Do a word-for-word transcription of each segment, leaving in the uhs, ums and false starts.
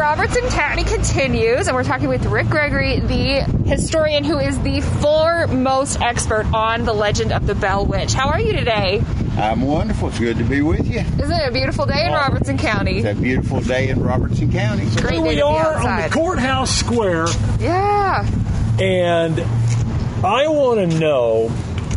Robertson County continues, and we're talking with Rick Gregory, the historian who is the foremost expert on the legend of the Bell Witch. How are you today? I'm wonderful. It's good to be with you. Isn't it a beautiful day in Robertson County? It's a beautiful day in Robertson County. It's a great Here day we to be are outside. on the courthouse square, Yeah. and I want to know,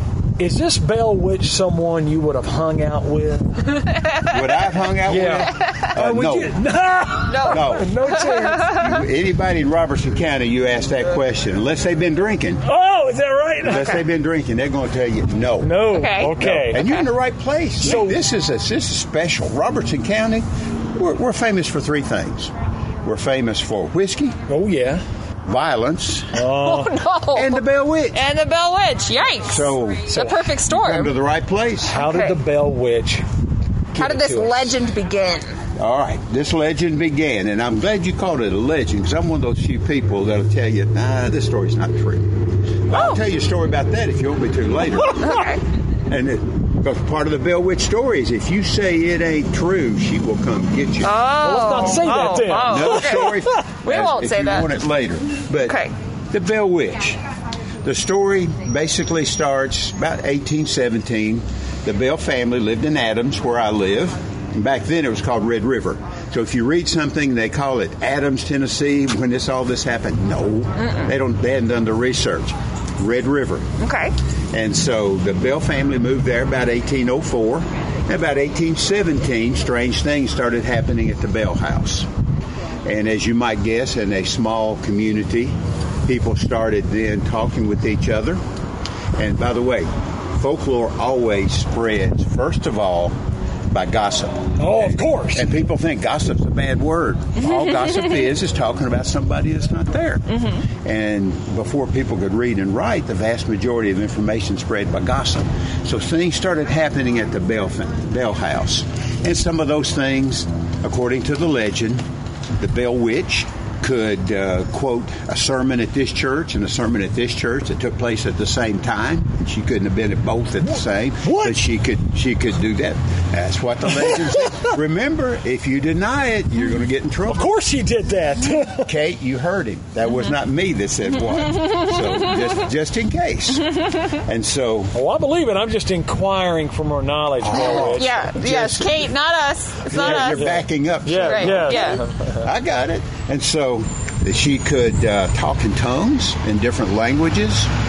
is this Bell Witch someone you would have hung out with? Would I have hung out Yeah. with? Uh, Would no. you- no. No. No. No chance. You- anybody in Robertson County, you ask that question, unless they've been drinking. Oh, is that right? Unless they've been drinking, they're going to tell you no. No. Okay. Okay. And you're in the right place. So- So this is a, this is special. Robertson County, we're, we're famous for three things. We're famous for whiskey, Oh, yeah. violence, Oh, no. and the Bell Witch. And the Bell Witch. Yikes. So, It's a perfect come to storm. the right place. How Okay. did the Bell Witch How did it this to us? legend begin? All right, this legend began, and I'm glad you called it a legend, because I'm one of those few people that'll tell you, nah, this story's not true. But I'll tell you a story about that if you want me to later. Okay. And it, because part of the Bell Witch story is if you say it ain't true, she will come get you. Oh. let's not say that oh, then. Oh, Another okay. story. We as- won't if say you that. want it later. But Okay. the Bell Witch. The story basically starts about eighteen seventeen. The Bell family lived in Adams, where I live. And back then it was called Red River. So if you read something, they call it Adams, Tennessee, when this all this happened. No, Mm-mm. they don't. They hadn't done the research. Red River. Okay. And so the Bell family moved there about eighteen oh four. And about eighteen seventeen, strange things started happening at the Bell house. And as you might guess, in a small community, people started then talking with each other. And by the way, folklore always spreads, first of all, by gossip. Oh, of course. And people think gossip's a bad word. All gossip is is talking about somebody that's not there. Mm-hmm. And before people could read and write, the vast majority of information spread by gossip. So things started happening at the Bell, Bell house. And some of those things, according to the legend, the Bell Witch could uh, quote a sermon at this church and a sermon at this church that took place at the same time. And she couldn't have been at both at the same, What? but she could she could do that. That's what the legend said. Remember, if you deny it, you're going to get in trouble. Of course he did that. Kate, you heard him. That was not me that said what. So just just in case. And so Oh, I believe it. I'm just inquiring for more knowledge, Bell Witch. Yeah. Yes. Just- Kate, not us. It's not yeah, us. you're backing up. Yeah, Right. yeah. Yeah. I got it. And so she could uh, talk in tongues in different languages.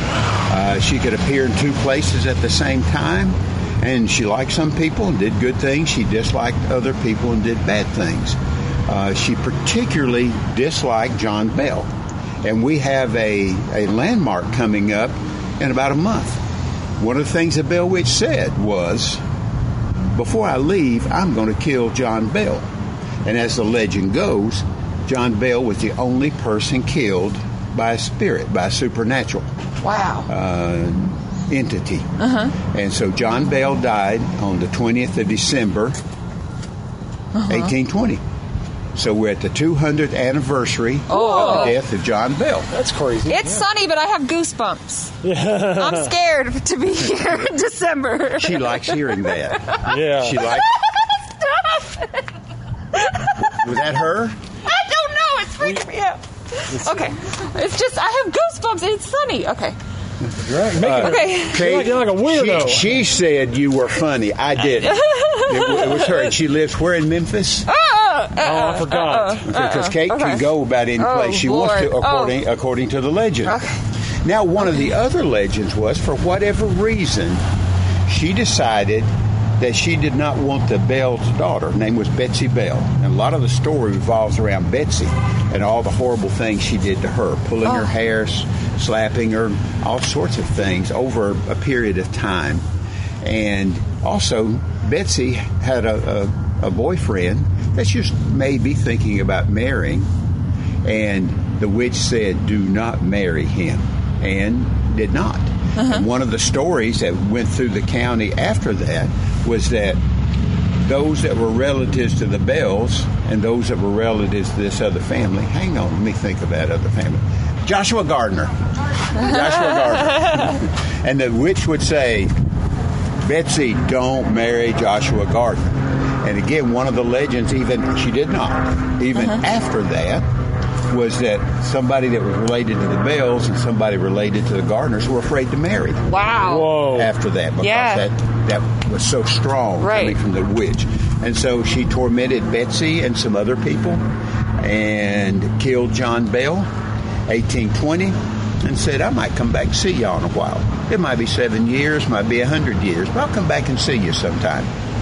Uh, she could appear in two places at the same time. And she liked some people and did good things. She disliked other people and did bad things. Uh, she particularly disliked John Bell. And we have a, a landmark coming up in about a month. One of the things the Bell Witch said was, before I leave, I'm going to kill John Bell. And as the legend goes, John Bell was the only person killed by a spirit, by a supernatural Wow. uh, entity. Uh-huh. And so John Bell died on the twentieth of December, uh-huh. eighteen twenty. So we're at the two hundredth anniversary Oh. of the death of John Bell. That's crazy. It's sunny, but I have goosebumps. I'm scared to be here in December. She likes hearing that. Yeah. She likes. Stop. Was that her? I don't know. It's freaking me out. Okay. It's just, I have goosebumps and it's sunny. Okay. Right. Make it- Okay. You're like, you're like a weirdo. She, she said you were funny. I didn't. It, it was her. And she lives where in Memphis? Uh, uh, Oh, I forgot. Because Kate okay. can go about any Oh, place she wants to, Lord. according according to the legend. Okay. Now, one of the other legends was, for whatever reason, she decided that she did not want the Bell's daughter. Her name was Betsy Bell. And a lot of the story revolves around Betsy and all the horrible things she did to her, pulling Oh. her hair, s- slapping her, all sorts of things over a period of time. And also, Betsy had a, a, a boyfriend that she was maybe thinking about marrying. And the witch said, do not marry him, and did not. Uh-huh. And one of the stories that went through the county after that was that those that were relatives to the Bells and those that were relatives to this other family, hang on, let me think of that other family. Joshua Gardner. Joshua Gardner. And the witch would say, Betsy, don't marry Joshua Gardner. And again, one of the legends, even she did not, even uh-huh. after that, was that somebody that was related to the Bells and somebody related to the Gardners were afraid to marry. Wow. Whoa. After that, because yeah. that, that was so strong right. coming from the witch. And so she tormented Betsy and some other people and killed John Bell, eighteen twenty, and said, I might come back and see y'all in a while. It might be seven years, might be a hundred years, but I'll come back and see you sometime.